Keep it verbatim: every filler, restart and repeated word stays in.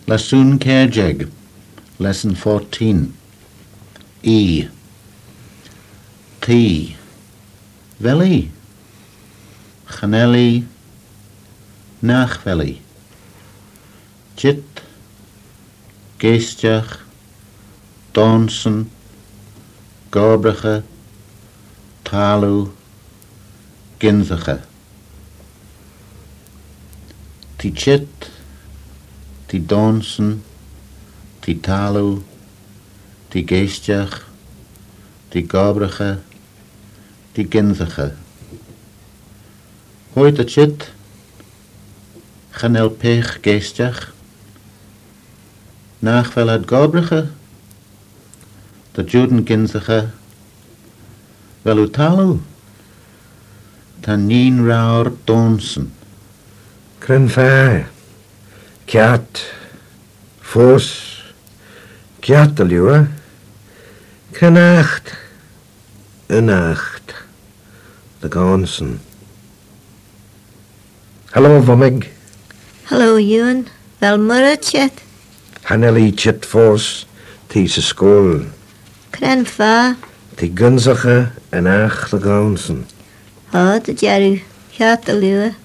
Lasún Kerjeg, Lesson fourteen. E. T. Veli. Chaneli. Nachveli. Chit. Geestjach. Donsen. Gorbrache. Talu. Ginzache. Ti chit. Ti donsen. Ti talu. Ti geestjach. Ti gorbrache. Ti ginzache. Hoort het chit. Chanel pech geestjach. Nachvel het gorbrache. De juden ginzache. Wel utalu. Tanien raur donsen. Crenfair. Kiat. Fos. Kiatelua. Krenacht. Unacht. De gansen. Hallo, Vomig. Hallo, Ewan. Wel murretjet. Haneli chit fos. Tiese school. Crenfa. Die gunzige en acht de gansen. Ha, de jaru. Gaat de luwe.